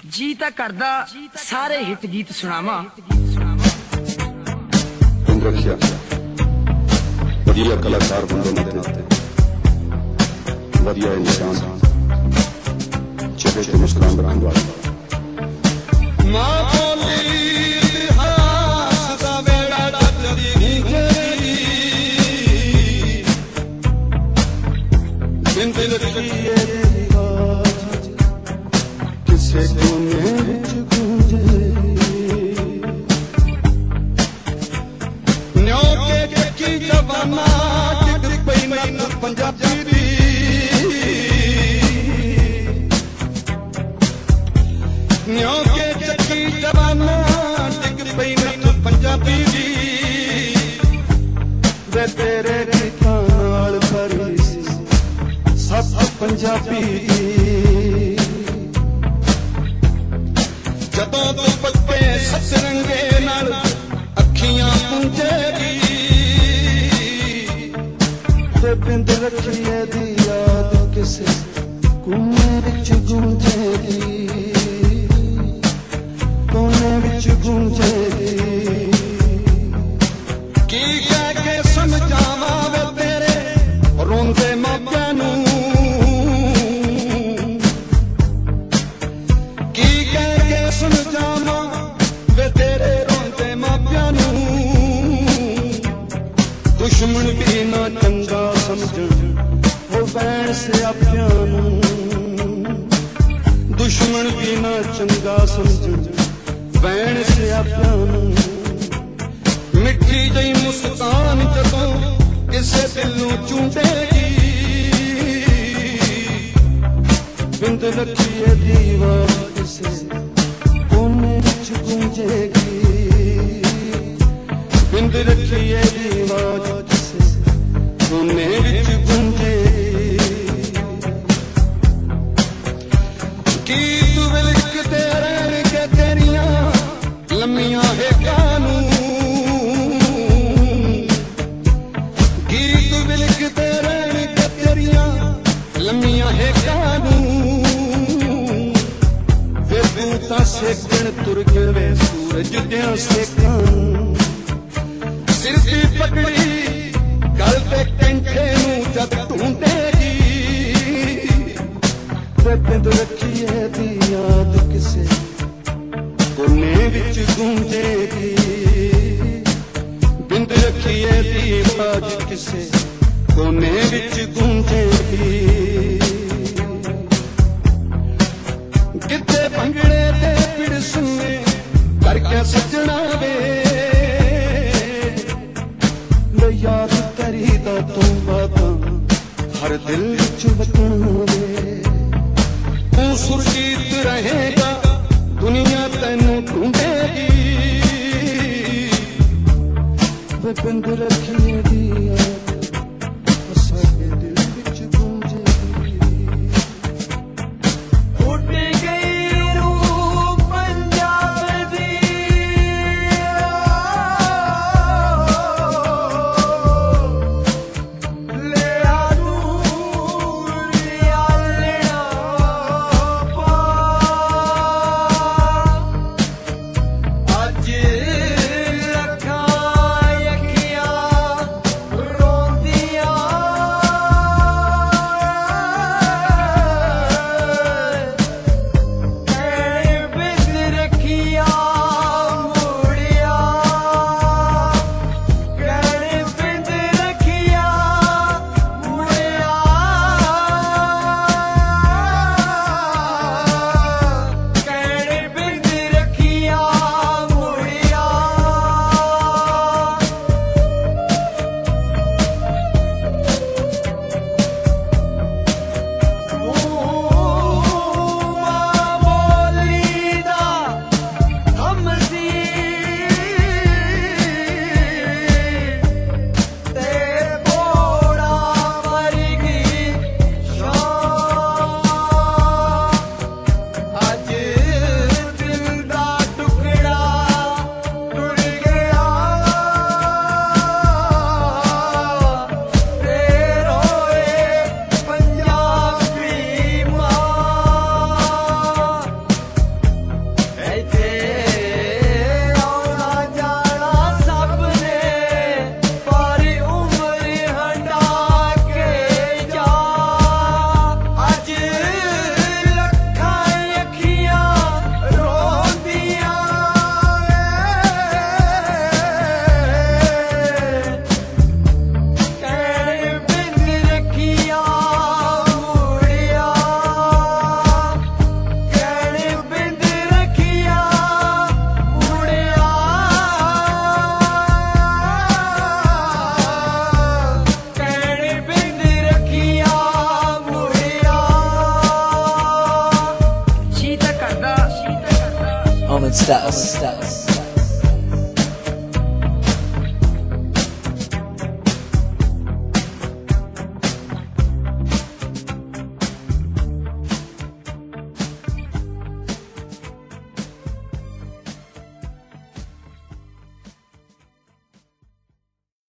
जी तां करदा सारे हिट गीत सुनावां। रखिया वधिया कलाकार होने के नाते वधिया इंसान चेहरे ते मुस्कुराहट रखने वाला मां बोली इतिहास दा वेड़ा टपदी गई बिंद लगी किसे कोने विच गूंजे जवाना डिग पई नत पंजाबी दी न्यो के चक्की जवाना डिग पई नत पंजाबी दी वे तेरे गीतां नाल भरी सी सब पंजाबी दी जदों तू पक्के सतरंगे नाल अखियां पूंजेगी बिंद रखिए दी याद किसे कोने विच गूंजेगी कोने विच गूंजेगी की कह के समझावा वे तेरे रोंदे मापियां नूं की कह के समझावा वे तेरे रोंदे मापियां नूं दुश्मन भी ना चंगा समझन वो बैण से आपियां नूं दुश्मन भी ना चंगा समझन बैण से आपियां नूं मिठी जही मुस्कान जदों किसे दिल नूं चूंडेगी बिंद लखीए दी आवाज़ किसे कोने विच गूंजेगी बिंद रखिए दी आवाज़ किसे कोने विच गूंजेगी गीत विलकदे रहणगे तेरियां लम्मियां हेकां नूं गीत विलकदे रहणगे तेरियां लम्मियां हेकां नूं वे तूं तां सेकण तुर गए सूरज दियां सेकां सिर की पकड़ी गल ते कंठे नूं जद ढूंढेगी वे बिंद रखिए दी याद किसे कोने विच गूंजेगी बिंद रखिए दी आवाज़ किसे कोने विच गूंजेगी किते भंगड़े ते पिड़ सुने करके सजना वे याद करी दा तू बातां हर दिल विच वतन वे तू सुरजीत रहेगा दुनिया तैनू ढूंढेगी वे बिंद रखिए दी याद साडे दिल विच गूंजेगी उड़ गई रूह पंजाब दी लखां अखियां Moment status.